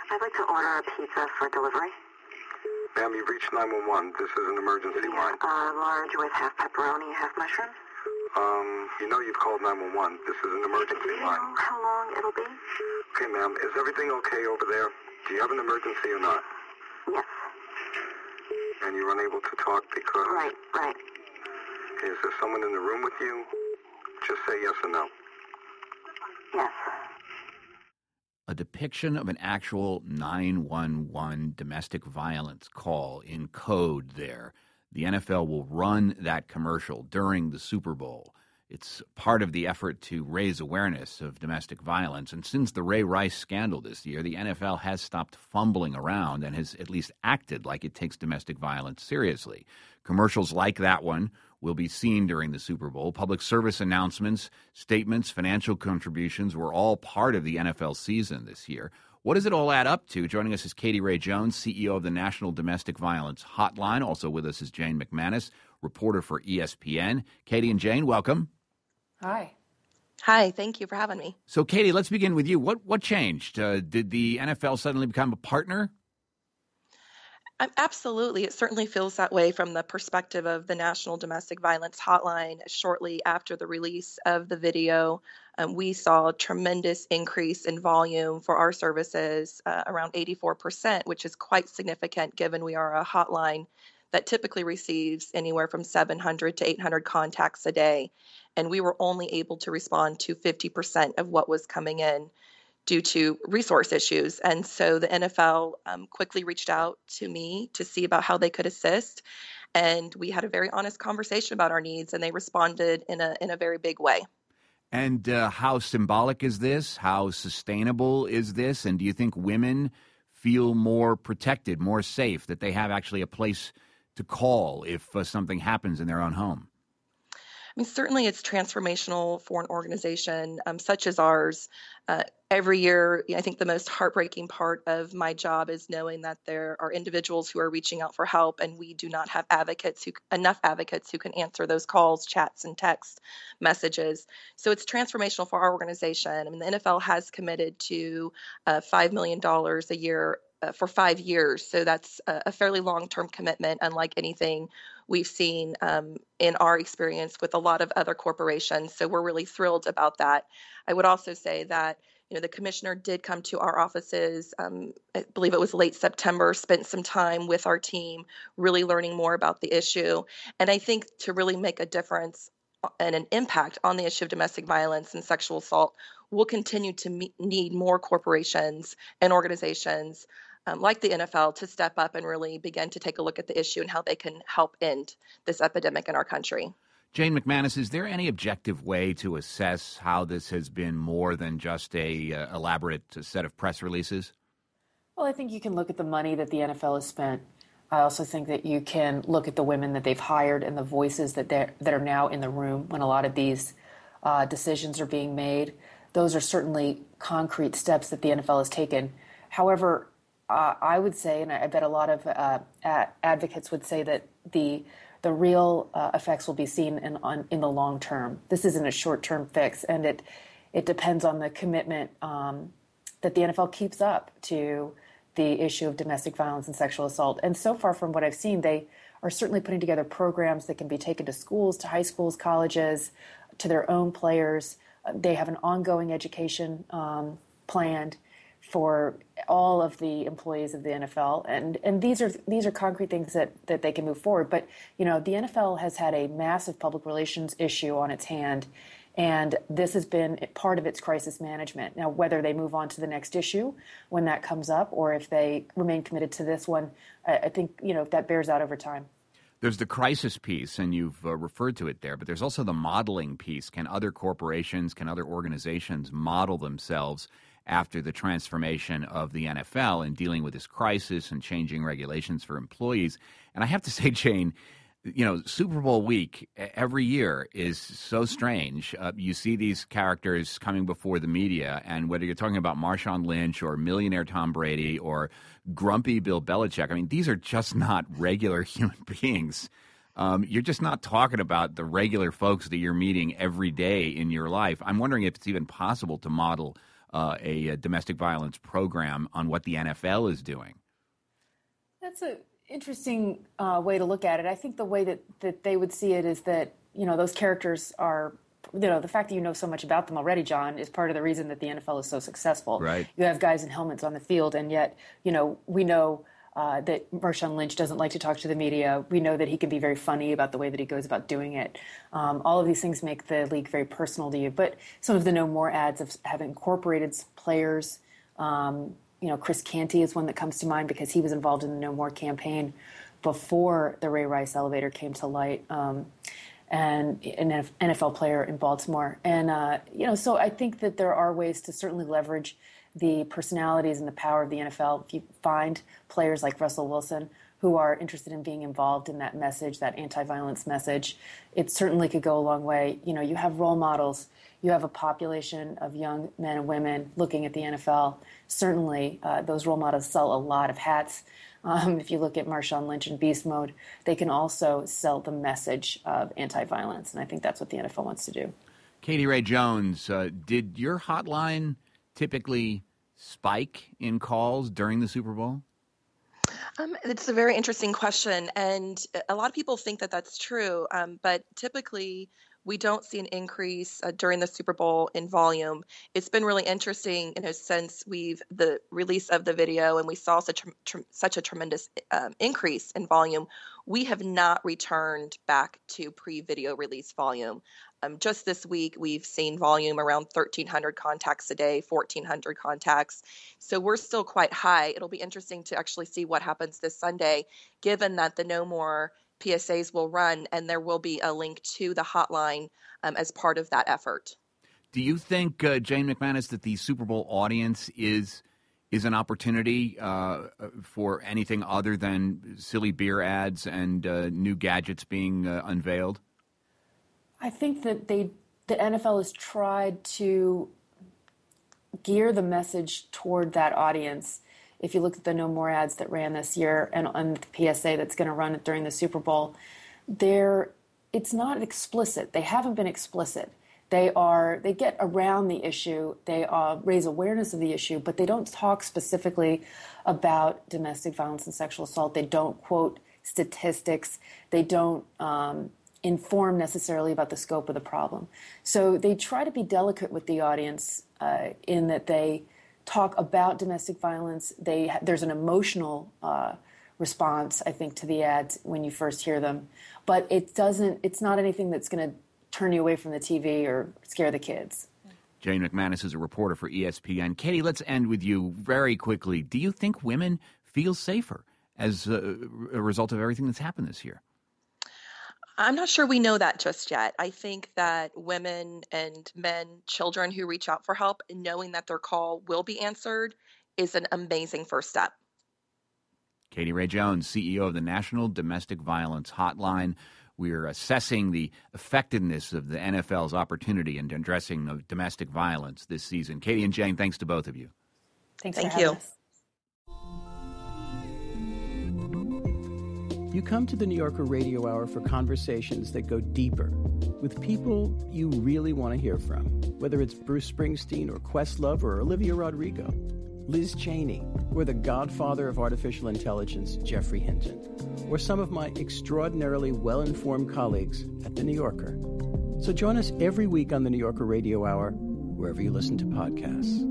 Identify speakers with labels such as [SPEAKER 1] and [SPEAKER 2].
[SPEAKER 1] I'd like to order a pizza for delivery.
[SPEAKER 2] Ma'am, you've reached 911. This is an emergency line.
[SPEAKER 1] Large with half pepperoni, half mushroom.
[SPEAKER 2] You know you've called 911. This is an emergency
[SPEAKER 1] Do you
[SPEAKER 2] line.
[SPEAKER 1] know how long it'll be?
[SPEAKER 2] Okay, ma'am, is everything okay over there? Do you have an emergency or not?
[SPEAKER 1] Yes.
[SPEAKER 2] And you're unable to talk because...
[SPEAKER 1] Right.
[SPEAKER 2] Is there someone in the room with you? Just say yes or no.
[SPEAKER 1] Yes.
[SPEAKER 3] A depiction of an actual 911 domestic violence call in code there. The NFL will run that commercial during the Super Bowl. It's part of the effort to raise awareness of domestic violence. And since the Ray Rice scandal this year, the NFL has stopped fumbling around and has at least acted like it takes domestic violence seriously. Commercials like that one will be seen during the Super Bowl. Public service announcements, statements, financial contributions were all part of the NFL season this year. What does it all add up to? Joining us is Katie Ray Jones, CEO of the National Domestic Violence Hotline. Also with us is Jane McManus, reporter for ESPN. Katie and Jane, welcome.
[SPEAKER 4] Hi.
[SPEAKER 5] Hi, thank you for having me.
[SPEAKER 3] So, Katie, let's begin with you. What changed? Did the NFL suddenly become a partner?
[SPEAKER 5] Absolutely. It certainly feels that way from the perspective of the National Domestic Violence Hotline. Shortly after the release of the video, we saw a tremendous increase in volume for our services, around 84%, which is quite significant given we are a hotline that typically receives anywhere from 700 to 800 contacts a day. And we were only able to respond to 50% of what was coming in due to resource issues. And so the NFL quickly reached out to me to see about how they could assist. And we had a very honest conversation about our needs, and they responded in a very big way.
[SPEAKER 3] And how symbolic is this? How sustainable is this? And do you think women feel more protected, more safe, that they have actually a place to call if something happens in their own home?
[SPEAKER 5] I mean, certainly it's transformational for an organization such as ours. Every year, I think the most heartbreaking part of my job is knowing that there are individuals who are reaching out for help, and we do not have enough advocates who can answer those calls, chats, and text messages. So it's transformational for our organization. I mean, the NFL has committed to $5 million a year for 5 years. So that's a fairly long-term commitment, unlike anything we've seen in our experience with a lot of other corporations. So we're really thrilled about that. I would also say that the commissioner did come to our offices, I believe it was late September, spent some time with our team, really learning more about the issue. And I think to really make a difference and an impact on the issue of domestic violence and sexual assault, we'll continue to need more corporations and organizations like the NFL to step up and really begin to take a look at the issue and how they can help end this epidemic in our country.
[SPEAKER 3] Jane McManus, is there any objective way to assess how this has been more than just a elaborate set of press releases?
[SPEAKER 4] Well, I think you can look at the money that the NFL has spent. I also think that you can look at the women that they've hired and the voices that are now in the room when a lot of these decisions are being made. Those are certainly concrete steps that the NFL has taken. However, I would say, and I bet a lot of advocates would say, that the real effects will be seen in the long term. This isn't a short-term fix, and it depends on the commitment that the NFL keeps up to the issue of domestic violence and sexual assault. And so far, from what I've seen, they are certainly putting together programs that can be taken to schools, to high schools, colleges, to their own players. They have an ongoing education planned for all of the employees of the NFL, and these are concrete things that they can move forward. But the NFL has had a massive public relations issue on its hand, and this has been part of its crisis management. Now, whether they move on to the next issue when that comes up, or if they remain committed to this one, I think that bears out over time.
[SPEAKER 3] There's the crisis piece, and you've referred to it there, but there's also the modeling piece. Can other corporations, can other organizations model themselves after the transformation of the NFL in dealing with this crisis and changing regulations for employees? And I have to say, Jane, Super Bowl week every year is so strange. You see these characters coming before the media, and whether you're talking about Marshawn Lynch or millionaire Tom Brady or grumpy Bill Belichick, I mean, these are just not regular human beings. You're just not talking about the regular folks that you're meeting every day in your life. I'm wondering if it's even possible to model a domestic violence program on what the NFL is doing.
[SPEAKER 4] That's an interesting way to look at it. I think the way that they would see it is that, those characters are, the fact that you know so much about them already, John, is part of the reason that the NFL is so successful.
[SPEAKER 3] Right.
[SPEAKER 4] You have guys in helmets on the field, and yet, we know that Marshawn Lynch doesn't like to talk to the media. We know that he can be very funny about the way that he goes about doing it. All of these things make the league very personal to you. But some of the No More ads have incorporated players. Chris Canty is one that comes to mind because he was involved in the No More campaign before the Ray Rice elevator came to light, and an NFL player in Baltimore. And, so I think that there are ways to certainly leverage the personalities and the power of the NFL. If you find players like Russell Wilson who are interested in being involved in that message, that anti-violence message, it certainly could go a long way. You have role models. You have a population of young men and women looking at the NFL. Certainly, those role models sell a lot of hats. If you look at Marshawn Lynch and Beast Mode, they can also sell the message of anti-violence, and I think that's what the NFL wants to do.
[SPEAKER 3] Katie Ray Jones, did your hotline typically spike in calls during the Super Bowl?
[SPEAKER 5] It's a very interesting question, and a lot of people think that that's true, but typically we don't see an increase during the Super Bowl in volume. It's been really interesting, since the release of the video, and we saw such a tremendous increase in volume. We have not returned back to pre-video release volume. Just this week, we've seen volume around 1,300 contacts a day, 1,400 contacts. So we're still quite high. It'll be interesting to actually see what happens this Sunday, given that the No More PSAs will run and there will be a link to the hotline as part of that effort.
[SPEAKER 3] Do you think, Jane McManus, that the Super Bowl audience is an opportunity for anything other than silly beer ads and new gadgets being unveiled?
[SPEAKER 4] I think that the NFL has tried to gear the message toward that audience. If you look at the No More ads that ran this year and on the PSA that's going to run during the Super Bowl, it's not explicit. They haven't been explicit. They get around the issue. They raise awareness of the issue, but they don't talk specifically about domestic violence and sexual assault. They don't quote statistics. They don't inform necessarily about the scope of the problem. So they try to be delicate with the audience in that they talk about domestic violence. There's an emotional response, I think, to the ads when you first hear them, but it's not anything that's going to turn you away from the TV or scare the kids.
[SPEAKER 3] Jane McManus is a reporter for ESPN. Katie, let's end with you very quickly. Do you think women feel safer as a result of everything that's happened this year?
[SPEAKER 5] I'm not sure we know that just yet. I think that women and men, children who reach out for help, knowing that their call will be answered is an amazing first step.
[SPEAKER 3] Katie Ray Jones, CEO of the National Domestic Violence Hotline. We're assessing the effectiveness of the NFL's opportunity in addressing domestic violence this season. Katie and Jane, thanks to both of you.
[SPEAKER 4] Thank you. Us.
[SPEAKER 6] You come to the New Yorker Radio Hour for conversations that go deeper with people you really want to hear from, whether it's Bruce Springsteen or Questlove or Olivia Rodrigo, Liz Cheney, or the godfather of artificial intelligence, Geoffrey Hinton, or some of my extraordinarily well-informed colleagues at The New Yorker. So join us every week on the New Yorker Radio Hour, wherever you listen to podcasts.